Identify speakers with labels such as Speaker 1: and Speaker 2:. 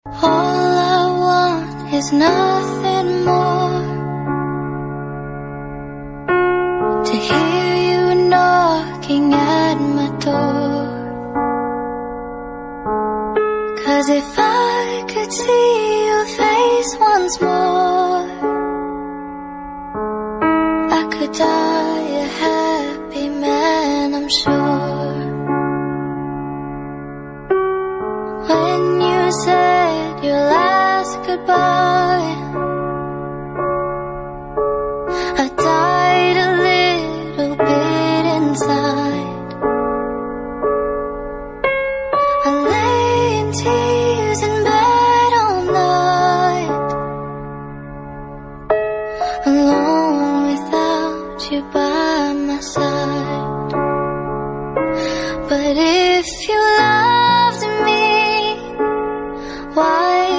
Speaker 1: All I want is nothing more, to hear you knocking at my door. 'Cause if I could see your face once more, I could die a happy man, I'm sure. When you said your last goodbye, I died a little bit inside. I lay in tears in bed all night, alone without you by my side. But if you loved me, why